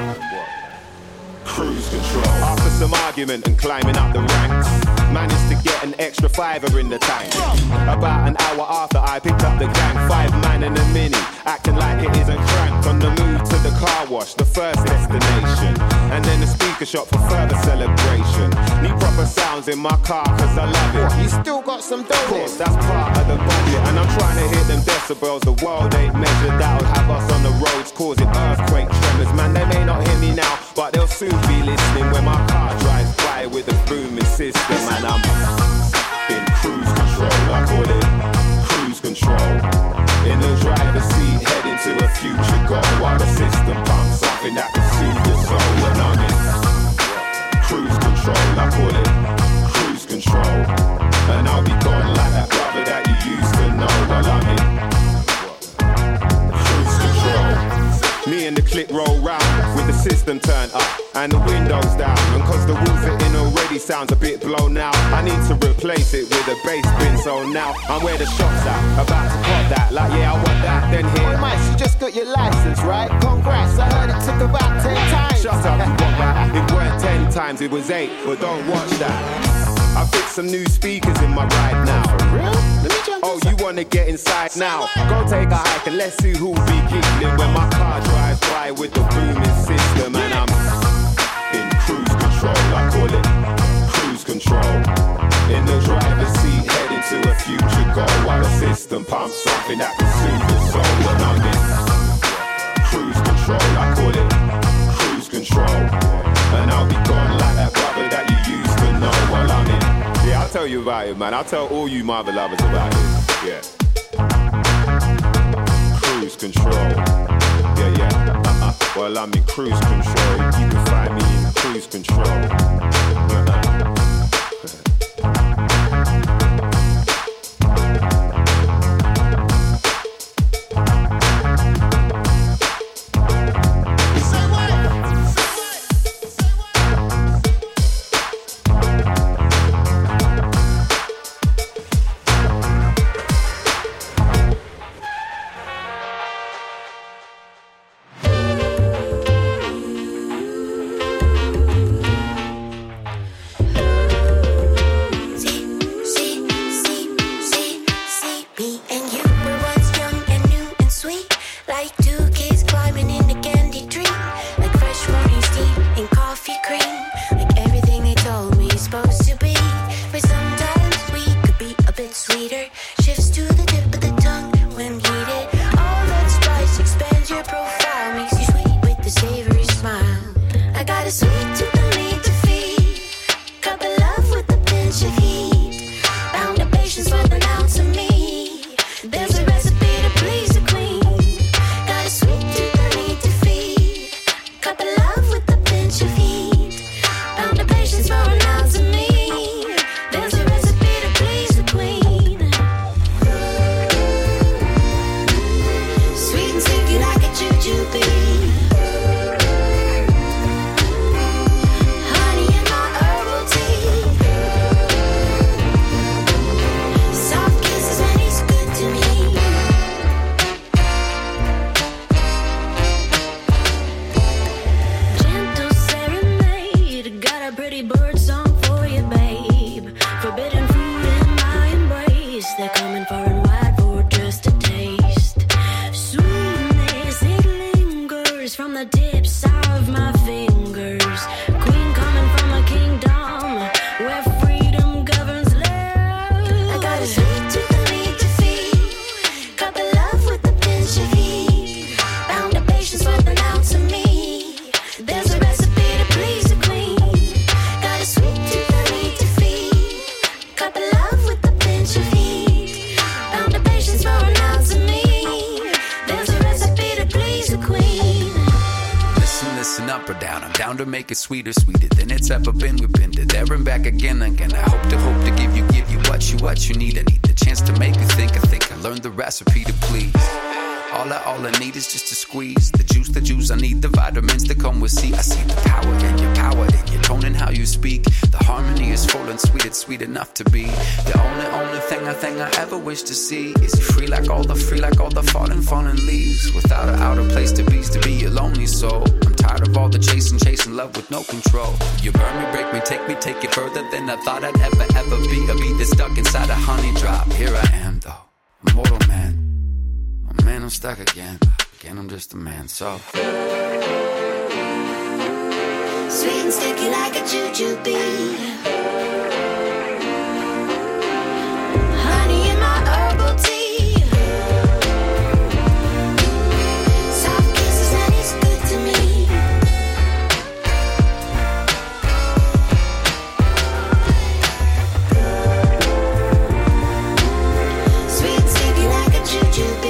cruise control. After some argument and climbing up the ranks, managed to get an extra fiver in the tank. About an hour after I picked up the gang, five man in a mini, acting like it isn't cranked. On the move to the car wash, the first destination, and then the speaker shop for further celebration. Need proper sounds in my car cause I love it. You still got some dough, that's part of the budget. And I'm trying to hit them decibels, the world ain't measured. That'll have us on the roads causing earthquake tremors. Man, they may not hear me now, but they'll soon be listening when my car drives by with a booming system. And I'm in cruise control, I call it cruise control. In the driver's seat, heading to a future goal. While the system pumps something that can soothe your soul. And I'm in cruise control, I call it cruise control. And I'll be gone like that brother that you used to know. While I'm in cruise control. Me and the click roll round with the system turned up and the windows down. And cause the woofer in already sounds a bit blown out, I need to replace it with a bass bin. So now I'm where the shop's at, about to pop that. Like yeah, I want that, then here. Hey, Mike, you just got your license, right? Congrats, I heard it took about ten times. Shut up, you want that? It weren't ten times, it was eight, but don't watch that. I fixed some new speakers in my ride now. For real? Let me jump oh, you wanna get inside now? Go take a hike and let's see who'll be giggling when my car drives by with the booming system. And I'm in cruise control, I call it cruise control. In the driver's seat, heading to a future goal. While the system pumps something that can soothe the soul. And I'm in cruise control, I call it cruise control. And I'll be gone like that brother that you used to know while I'm in. Yeah, I'll tell you about it, man. I'll tell all you mother lovers about it. Yeah. Cruise control. Yeah, yeah. Uh-uh. Well, I'm in cruise control. You can find me in cruise control. Uh-uh. sweet to the need to feed. Got the love with the pinch of heat. Bound the patience for the now to me. There's a recipe to please the queen. Got a sweet to the need to feed. Got the love with the pinch of heat. Bound the patience for a now to me. There's a recipe to please the queen. Sweet and sticky like a jujube. Honey in my herbal tea. Soft kisses when he's good to me. Gentle serenade. Got a pretty bird song for you, babe. Forbidden fruit in my embrace. They're coming far and wide for just a taste. Sweetness, it lingers from the tips of my fingers. Queen coming from a kingdom where freedom governs love. I got a sweet to the need to feed. Got the love with the pinch of heat. Bound the patience for the now to me. There's a recipe to please the queen. Got a sweet to the need to feed. Got the love with the pinch of heat. Bound the patience for a now to me. There's a recipe to please the queen. Listen, listen, up or down. I'm down to make it sweeter, sweeter than it's ever been. We've been to there and back again, again. I hope to, hope to give you, give you what you, what you need. I need the chance to make you think. I think I learned the recipe to please. All I, all I need is just to squeeze the juice, the juice. I need the vitamins that come with C. I see the power in your power, in your tone and how you speak. The harmony is full and sweet, it's sweet enough to be. The only, only thing I think I ever wish to see is you free like all the, free like all the falling, falling leaves. Without a outer place to be, to be a lonely soul. I'm tired of all the chasing, chasing love with no control. You burn me, break me, take me, take it further than I thought I'd ever, ever be. A bee that's stuck inside a honey drop. Here I am though, a mortal man. Oh man, I'm stuck again. Again, I'm just a man, so Sweet and sticky like a jujube. Honey in my herbal tea. Soft kisses and he's good to me. Sweet and sticky like a jujube.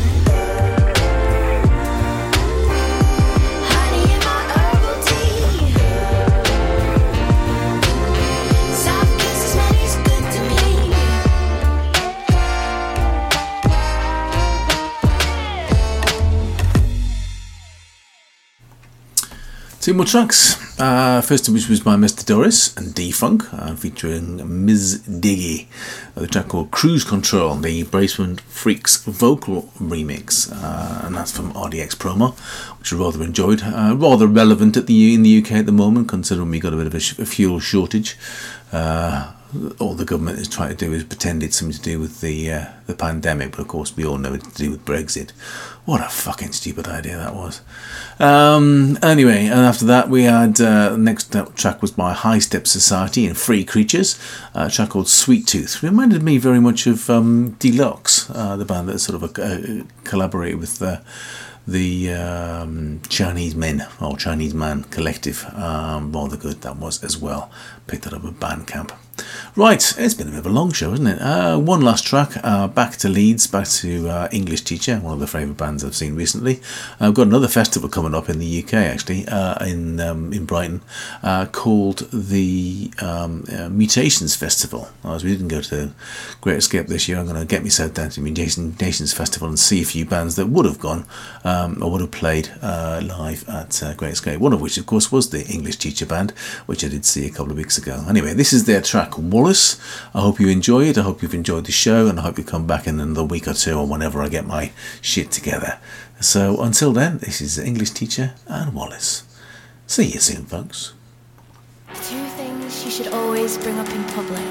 Two more tracks. Uh, first of which was by Mister Doris and D-Funk, uh, featuring Miz Diggy. Uh, the track called Cruise Control, the Basement Freaks vocal remix. Uh, and that's from R D X Promo, which I rather enjoyed. Uh, rather relevant at the in the U K at the moment, considering we got a bit of a, sh- a fuel shortage. Uh, all the government is trying to do is pretend it's something to do with the uh, the pandemic, but of course we all know it's to do with Brexit. What a fucking stupid idea that was. Um, anyway, and after that we had uh, the next track was by High Step Society and Free Creatures, a track called Sweet Tooth. Reminded me very much of um, Deluxe, uh, the band that sort of uh, collaborated with uh, the um, Chinese Men or Chinese Man Collective. Um, rather good that was as well. Picked that up at Bandcamp. Right, it's been a bit of a long show, isn't it? Uh, one last track, uh, back to Leeds, back to uh, English Teacher, one of the favourite bands I've seen recently. Uh, I've got another festival coming up in the U K, actually, uh, in um, in Brighton, uh, called the um, uh, Mutations Festival. As we didn't go to Great Escape this year, I'm going to get myself down to the Mutations Festival and see a few bands that would have gone um, or would have played uh, live at uh, Great Escape, one of which, of course, was the English Teacher band, which I did see a couple of weeks ago. Anyway, this is their track Wallace. I hope you enjoy it. I hope you've enjoyed the show, and I hope you come back in another week or two or whenever I get my shit together. So until then, this is English Teacher and Wallace. See you soon, folks. Two things you should always bring up in public: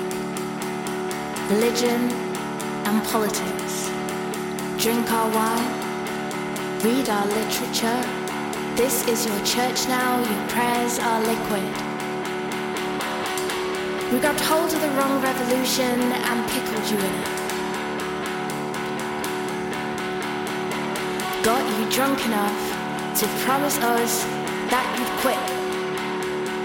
religion and politics. Drink our wine, read our literature. This is your church now, your prayers are liquid. We grabbed hold of the wrong revolution and pickled you in it. Got you drunk enough to promise us that you'd quit.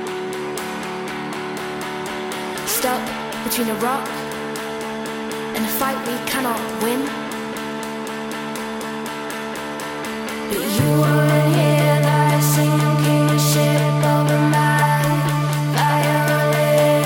stuck between a rock and a fight we cannot win. But you wanna hear that sinking ship over my violin.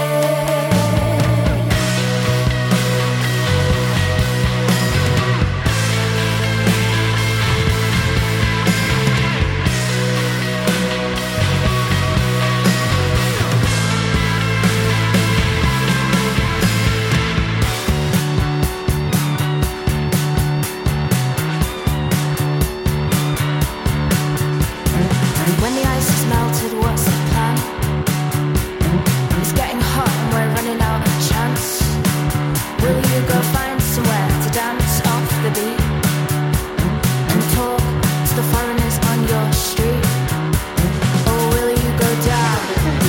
When the ice is melted, what's the plan? It's getting hot and we're running out of chance. Will you go find somewhere to dance off the beat and talk to the foreigners on your street? Or will you go down?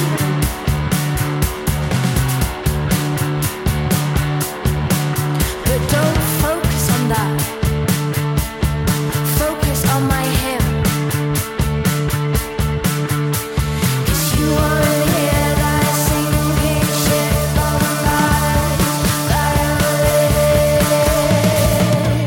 But don't focus on that. Focus on my hymn. You wanna hear that sinking ship over my violin.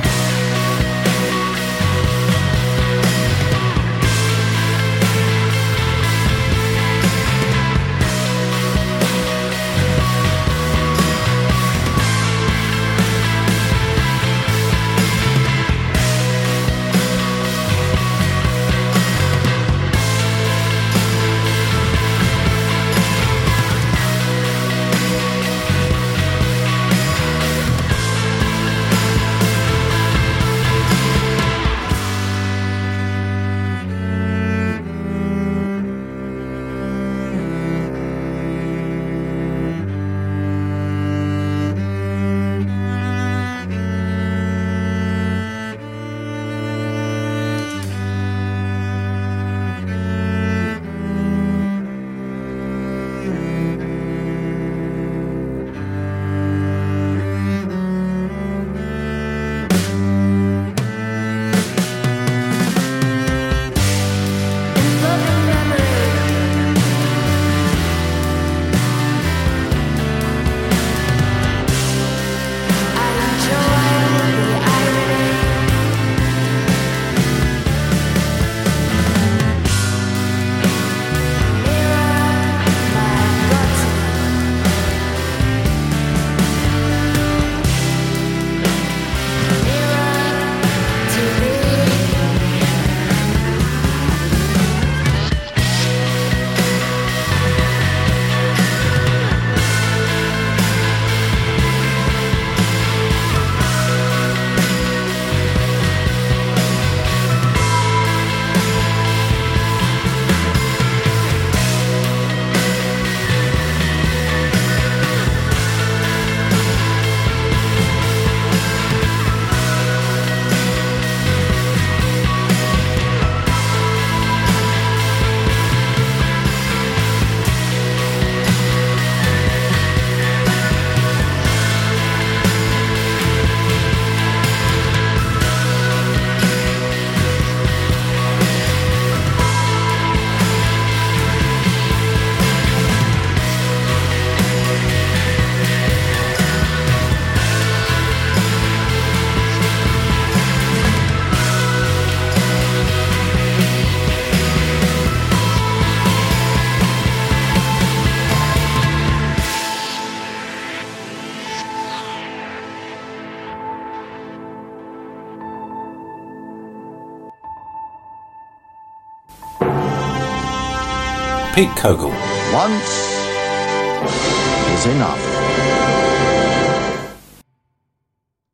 Pete Kogel. Once is enough.